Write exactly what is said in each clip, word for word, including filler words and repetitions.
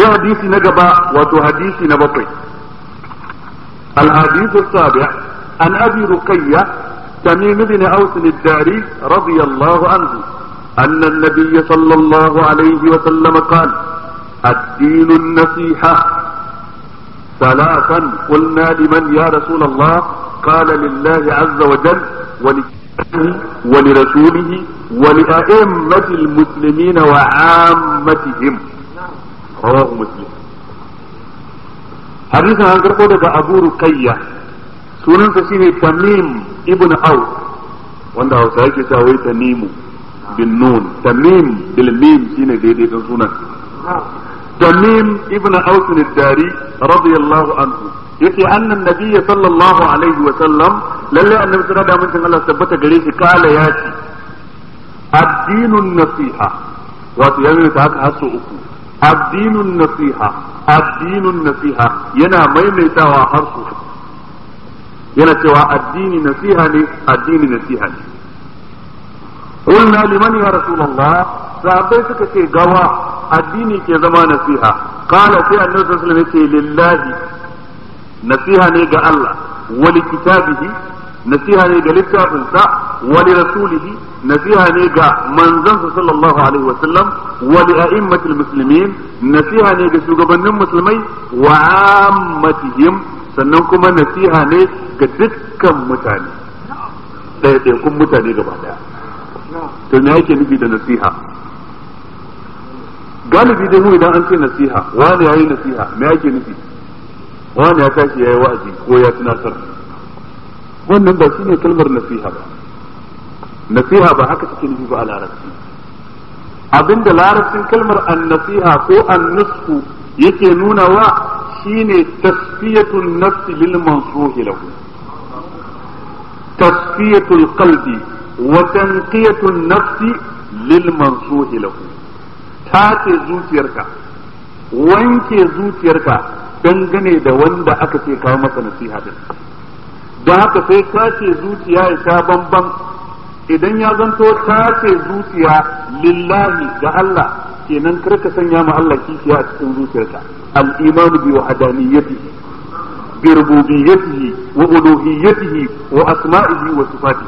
sai hadisi na gaba wato hadisi na bakwai الحديث السابع عن أبي رقية تميم بن أوس الداري رضي الله عنه أن النبي صلى الله عليه وسلم قال الدين النصيحة ثلاثا قلنا لمن يا رسول الله قال لله عز وجل ولكتابه ولرسوله ولأئمة المسلمين وعامتهم رواه مسلم. hadisin an karɓo daga Abu Ruqayya sunansa shine Tamim ibn Aus wanda Hausa yake cewa wai Tamimu bin Nun, Tamim bil mim shine daidai din sunan. Tamim ibn Aus al-Dari radiyallahu anhu yace annan nabiyyi sallallahu alaihi wa sallam lalle annabi sallallahu alaihi wa sallam Allah tabbata gare shi kala yace ad-dinun nasiha wato yayin ta haka hasu uku addinun nasiha addinun nasiha yana maimaitawa har su yana cewa addini nasiha ne addini nasiha ne qulna liman ya rasulullah sahabbai suka ce gawa addini ke zama nasiha qala sai annabi sallallahu alaihi wasallam yace lillahi nasiha ne ga Allah wa li kitabihi nasiha ne ga littafinsa wa li rasulihi nasiha ne ga manzansa sallallahu alaihi wasallam wa li a'immatil muslimin nasiha ne ga shugabannin musulmai wa ammatihim sannan kuma nasiha ne ga dukkan mutane ɗaiɗaikun mutane gaba daya. To me yake nufi da nasiha? Galibi dai mu idan an ce nasiha wani yayi nasiha me yake nufi? Wani ya tashi yayi wa'azi ko ya tunatar. Wannan ba shine kalmar nasiha ba. Nasiha ba haka take nufi ba a larabci. Abinda larabcin kalmar an-nasiha ko an-nusfu yake nuna wa shine tasfiyatun nafsi lil mansuhi lahu, tasfiyatul qalbi wa tanqiyatun nafsi lil mansuhi lahu. Tace zuciyarka, wanke zuciyarka dangane da wanda aka ce kawo masa nasiha din. Don haka sai tace zuciya ya sha bamban. Idan ya zanto tace zuciya lillahi ga Allah kenan karka sanya ma Allah kishiya a cikin zuciyarka. الإيمان بوحدانيته بربوبيته وألوهيته وأسمائه وصفاته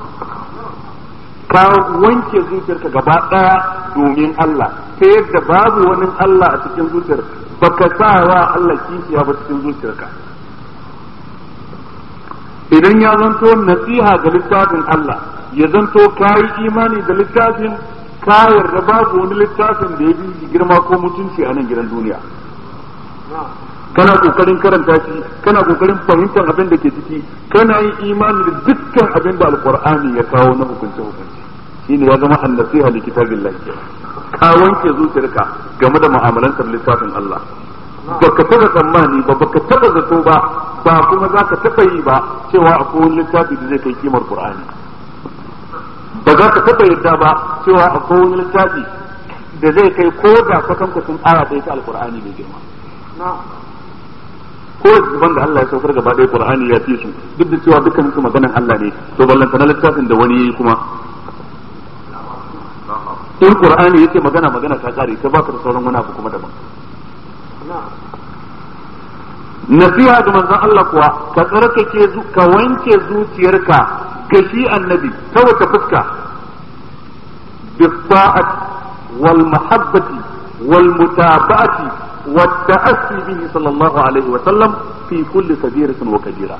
ka wanke zuciyarka gaba daya domin Allah ta yadda babu wani Allah a cikin zuciyar baka sa wa Allah kishiya ba cikin zuciyarka. Idan ya zanto nasiha ga littafin Allah ya zanto kayi imani da littafin ka yarda babu wani littafin da ya bi girma ko mutunci a nan gidan duniya, kana kokarin karanta shi, kana kokarin fahimtar abin da ke ciki, kana yin imani da dukkan abin da alqur'ani ya kawo na hukunce hukunci, shine ya zama an-nasiha li kitabillah. Ka wanke zuciyarka game da mu'amalantar littafin Allah, baka taba tsammani ba, baka taba zato ba, ba kuma zaka taba yi ba cewa akwai wani littafi da zai kai kimar qur'ani, ba za ka taba yadda ba cewa akwai wani littafi da zai kai ko da kwatankwacin aya ɗaya ta alqur'ani mai girma. Ko gaban da Allah ya saukar gaba ɗaya Qur'ani ya fi su, duk da cewa dukkan su maganan Allah ne, to ballanta na littafin da wani yayi kuma in Qur'ani yake magana magana ta kare, ta baka da sauran wani abu kuma daban. Nasiha ga manzon Allah kuwa ka tsarkake ka wanke zuciyarka ga shi annabi ta wata fuska bi ta'at wal mahabbati wal mutaba'ati والتأسي به صلى الله عليه وسلم في كل كبيرة وكبيرة.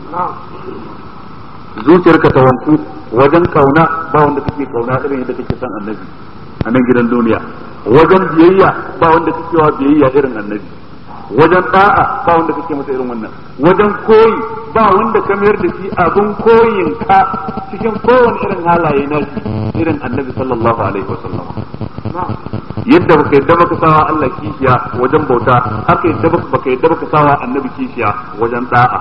zuciyarka ta wanku wajen kauna ba wanda kake kauna irin yadda kake son annabi a nan gidan duniya, wajen biyayya ba wanda kake wa biyayya irin annabi, wajen da'a ba wanda kake masa irin wannan, wajen koyi ba wanda ka mayar da shi abin koyin ka cikin kowane irin halaye na irin annabi sallallahu alaihi wasallam. Yadda baka yadda baka sawa Allah kishiya wajen bauta, haka yadda baka yadda baka sawa annabi kishiya wajen da'a.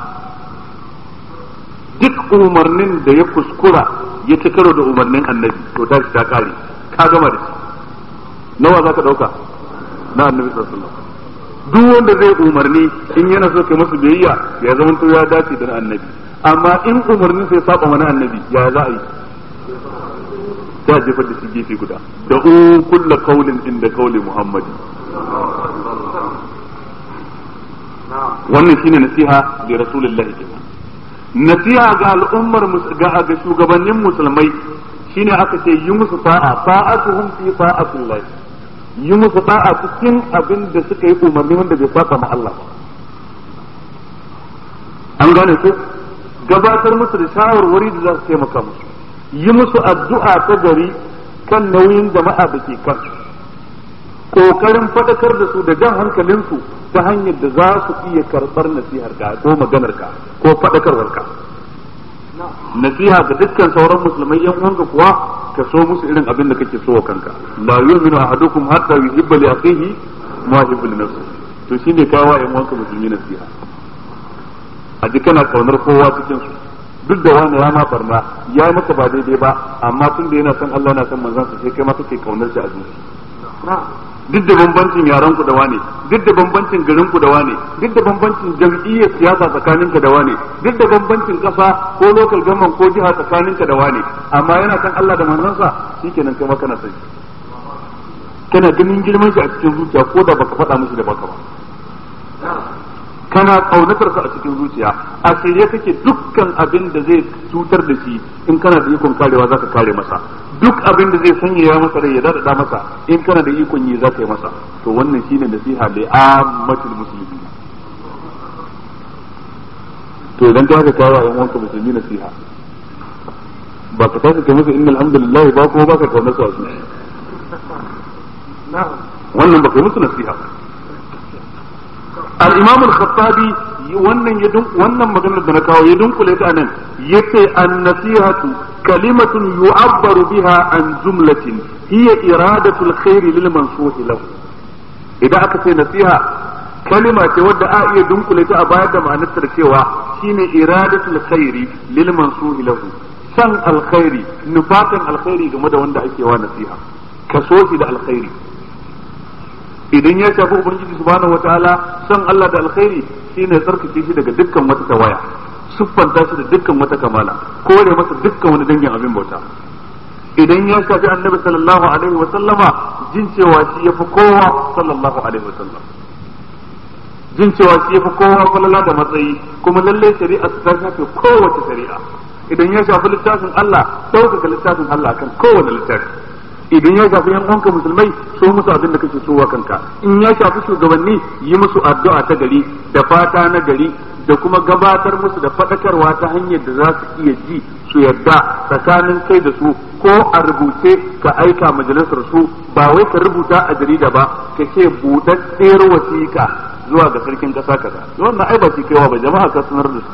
Duk umarnin da ya kuskura ya ci karo da umarnin annabi to ta ta kare, ka gama da shi. Nawa zaka dauka na annabi sallallahu alaihi wasallam? Duk wanda zai umarni in yana so kai masa biyayya ya zama to ya dace da annabi, amma in umarnin sai saba mana annabi ya za a yi? Ya jefar da shi gefe guda da u kullu qaulin inda qauli Muhammadi. wannan shine nasiha da rasulullahi kenan. Nasiha ga al'ummar ga ga shugabannin musulmai shine aka ce yi musu ta'a ta'atuhum fi ta'atillah, yi musu ta'a cikin abin da suka yi umarni wanda bai saba ma Allah ba. An gane ko gabatar musu da shawarwari da za su taimaka musu, yi musu addu'a ta gari kan nauyin jama'a da ke kansu, kokarin fadakar da su da jan hankalinsu ta hanyar da za su iya karɓar nasihar ka ko maganar ka ko fadakarwar ka. Nasiha ga dukkan sauran musulmai yan uwanka kuwa ka so musu irin abin da kake so wa kanka. La yu'minu ahadukum hatta yuhibba li akhihi ma yuhibbu li nafsihi. To shine kawo yan uwanka musulmi nasiha. A ji kana kaunar kowa cikin su, duk da wani ya ma barna ya yi maka ba daidai ba, amma tun da yana son Allah na son manzon sa sai kai ma kake kaunar shi a zuci. Duk da bambancin yaran ku da wane, duk da bambancin garin ku da wane, duk da bambancin jam'iyyar siyasa tsakanin ka da wane, duk da bambancin kasa ko local government ko jiha tsakanin ka da wane, amma yana son Allah da manzon sa shikenan kai ma kana son shi. Kana ganin girman shi a cikin zuciya ko da baka faɗa mishi da baka ba. Kana kaunatar sa a cikin zuciya, a shirye kake dukkan abin da zai cutar da shi in kana da ikon karewa zaka kare masa, duk abin da zai sanya masa rai ya dada masa in kana da ikon yi zaka yi masa. To wannan shine nasiha li ammatul muslimin. To idan ka haka kawo yan wanka musulmi nasiha, ba ka tashi kai masa innal hamdulillah ba ko ba ka kaunar su a zuciya, wannan ba kai musu nasiha ba. al-imam al-khattabi wannan ya dun wannan maganar da na kawo ya dunkule ta nan yace an-nasihatu kalimatun yu'abbaru biha an jumlatin hiya iradatul khairi lil mansuhi lahu. Idan aka ce nasiha kalima ce wadda a iya dunkule ta a bayar da ma'anar da cewa shine iradatul khairi lil mansuhi lahu, san alkhairi, nufatan alkhairi game da wanda ake wa nasiha, kaso shi da alkhairi. Idan ya shafi ubangiji subhanahu wataala san Allah da alkhairi shine tsarkake shi daga dukkan wata tawaya, siffanta shi da dukkan wata kamala, kore masa dukkan wani dangin abin bauta. Idan ya shafi annabi sallallahu alaihi wa sallama jin cewa shi yafi kowa sallallahu alaihi wa sallam, jin cewa shi yafi kowa falala da matsayi, kuma lalle shari'a ta shafe kowace shari'a. Idan ya shafi littafin Allah ɗaukaka littafin Allah kan kowane littafi. Idan ya shafi yan uwanka musulmai so musu abin da kake so wa kanka. In ya shafi shugabanni yi musu addu'a ta gari da fata na gari da kuma gabatar musu da fadakarwa ta hanyar da za su iya ji su yadda tsakanin kai da su, ko a rubuce ka aika majalisar su, ba wai ka rubuta a jarida ba ka ce buɗaɗɗiyar wasiƙa zuwa ga sarkin ƙasa kaza. Wannan ai ba shi kaiwa ba, jama'a ka sanar da su.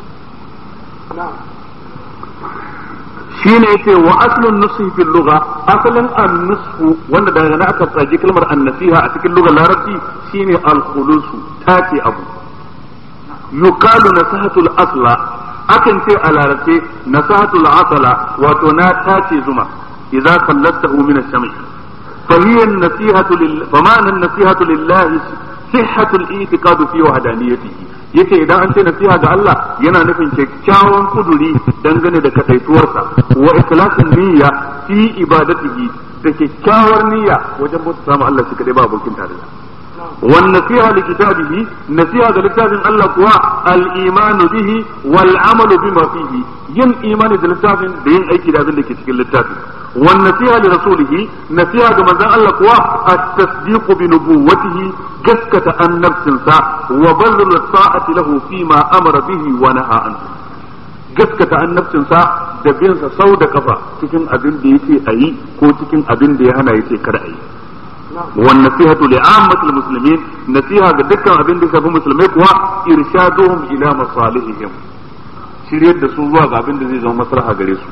shine yace wa aslun nushi fil lugha, asalin an-nushu wanda daga nan aka tsage kalmar an-nasiha a cikin lugar larabci shine al-khulusu, tace abu. Yuqalu nasahatul asla, akan ce a larabce nasahatul asala, wato na tace zuma idza kallatahu min ash-shami. fa hiya an-nasihatu lil fa ma'ana an-nasihatu lillahi sihhatul i'tiqad fi wahdaniyatihi. yace idan an ce nasiha ga Allah yana nufin kyakkyawan kuduri dangane da kadaituwarsa, wa ikhlasin niyya fi ibadatihi, da kyakkyawar niyya wajen bauta sama Allah shi kadai ba abokin tarayya. wan nasiha li kitabihi, nasiha ga littafin Allah kuwa al imanu bihi wal amalu bima fihi, yin imani da littafin da yin aiki da abin da ke cikin littafin. wan nasiha li rasulihi, nasiha ga manzon Allah kuwa at-tasdiqu bi nubuwwatihi, gaskata annabcinsa, wa bazlu sa'ati lahu fima amara bihi wa naha anhu, gaskata annabcinsa da bin sa sau da kafa cikin abin da yake ayi ko cikin abin da ya hana yace kada ayi. wan nasihatu li ammatil muslimin, nasiha ga dukkan abin da shafi musulmai kuwa irshaduhum ila masalihihim, shiryar da su zuwa ga abin da zai zama maslaha gare su.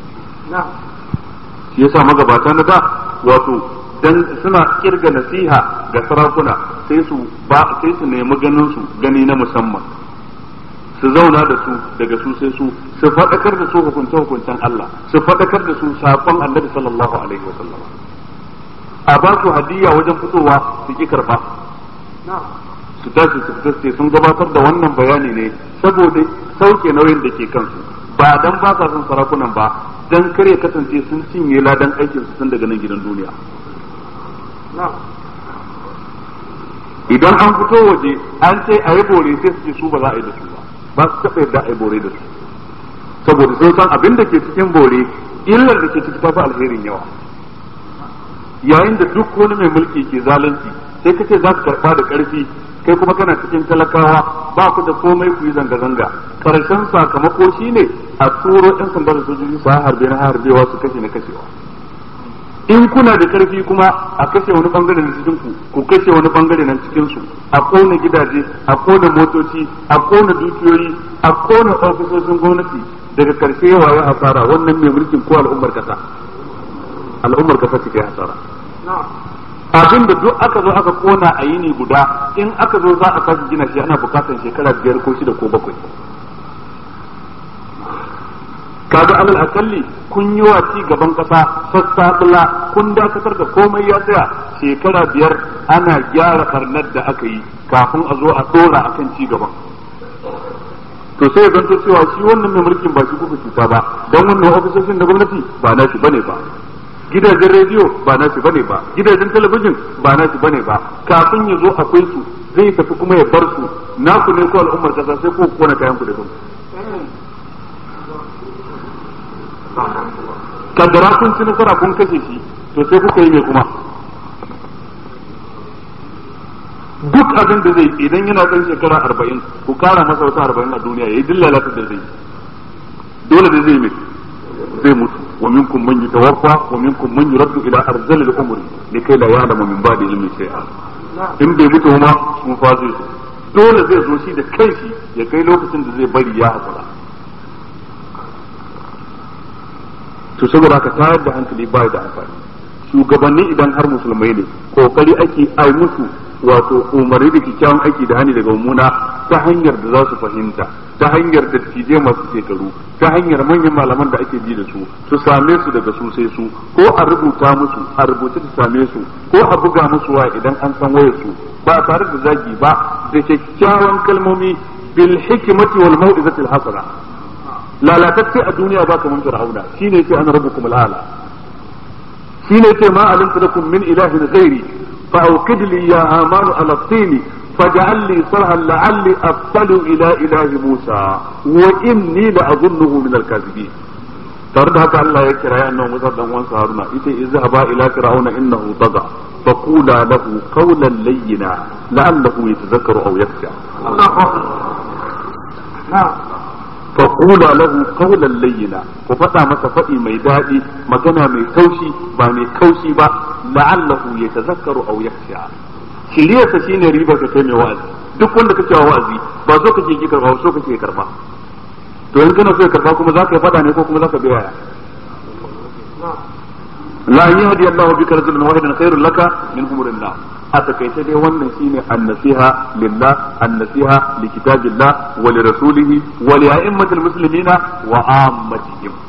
shi yasa magabata na da wato dan suna kirga nasiha ga sarakuna sai su ba sai su nemi ganin su gani na musamman, su zauna da su daga su sai su su faɗakar da su hukunce hukuncen Allah, su faɗakar da su sakon Annabi sallallahu alaihi wasallam, a ba su hadiya wajen fitowa su ki karba, su tashi su fita sun gabatar da wannan bayani ne saboda sauke nauyin da ke kansu, ba dan ba sa son sarakunan ba, dan kare kasance sun cinye ladan aikin su tun daga nan gidan duniya. idan an fito waje an ce a yi bore sai su ce su ba za a yi da su ba ba su taɓa yadda a yi bore da su saboda sun san abin da ke cikin bore illar da ke ciki ta fi alherin yawa. Yayin da duk wani mai mulki ke zalunci sai kace za ka karɓa da ƙarfi kai kuma kana cikin talakawa ba ku da komai ku yi zanga-zanga karshen sakamako shine a turo ɗan sanda da sojoji su harbe na harbewa su kashe na kashewa. In kuna da karfi kuma a kashe wani bangare na cikin ku ku kashe wani bangare na cikin su a kona gidaje a kona motoci a kona dukiyoyi a kona ofisoshin gwamnati daga karshe yawa ya hasara wannan mai mulkin ko al'ummar kasa al'ummar kasa ce kai hasara. Abin da duk aka zo aka kona a yini guda in aka zo za a kashi gina shi ana bukatar shekara biyar ko shida ko bakwai. Kaga alal akalli kun yi wa ci gaban kasa sassaɓula kun dakatar da komai ya tsaya shekara biyar ana gyara karnar da aka yi kafin a zo a dora akan ci gaban. To sai ya zanto cewa shi wannan mai mulkin ba shi kuka cuta ba don wannan ofisoshin da gwamnati ba na shi bane ba, gidajen rediyo ba na shi bane ba, gidajen talabijin ba na shi bane ba, kafin ya zo akwai su zai tafi kuma ya bar su naku ne ko al'ummar kasa sai ko kona kayan ku da kanku. Kaddara kun ci nasara kun kashe shi to sai kuka yi mai kuma duk abin da zai idan yana ɗan shekara arba'in ku kara masa wata arba'in a duniya yayi dillalatar da zai dole da zai mai zai mutu wa minkum man yatawaffa wa minkum man yuraddu ila arzali al-umri likai la ya'lamu min ba'di ilmi shay'a. In bai mutu ma sun fazo dole zai zo shi da kanshi ya kai lokacin da zai bari ya hasara. To saboda haka tayar da hankali ba da amfani. Shugabanni idan har musulmai ne kokari ake ai musu wato umarni da kyakkyawan aiki da hani daga mummuna ta hanyar da za su fahimta, ta hanyar da tije masu shekaru, ta hanyar manyan malaman da ake ji da su su same su daga su sai su ko a rubuta musu a rubuce su same su ko a buga musu wa idan an san wayar su ba tare da zagi ba da kyakkyawan kalmomi bil hikmati wal mau'izati al hasana. Lalatacce a duniya ba kamar fir'auna shine ce ana rabbukum al'ala shine ce ma alimtu lakum min ilahin ghairi fa awqid li ya amanu ala tini faj'al li sarhan la'alli attalu ila ilahi musa wa inni la azunnuhu min al-kadhibin. tare da haka Allah ya kira annabi Musa dan wansa Haruna ita izhaba ila fir'auna innahu tagha faqula lahu qawlan layyina la'allahu yatadhakkaru aw yakhsha. فقولا له قولا لينا وفدا masa fadi mai dadi magana mai taushi ba mai kaushi ba la'allahu yatazakkaru aw yakhsha. Shiriyarsa shine ribar ka kai mai wa'azi duk wanda kake wa wa'azi ba so kake ki karba so kake karba to in kana so ka karba kuma zaka fada ne ko kuma zaka biya la yahdi Allahu bika rajulan wahidan khairul laka min humurin nar. A takaice dai wannan shine annasiha lillah annasiha likitabillah wa lirasulihi wa li a'immatil muslimina wa ammatihim.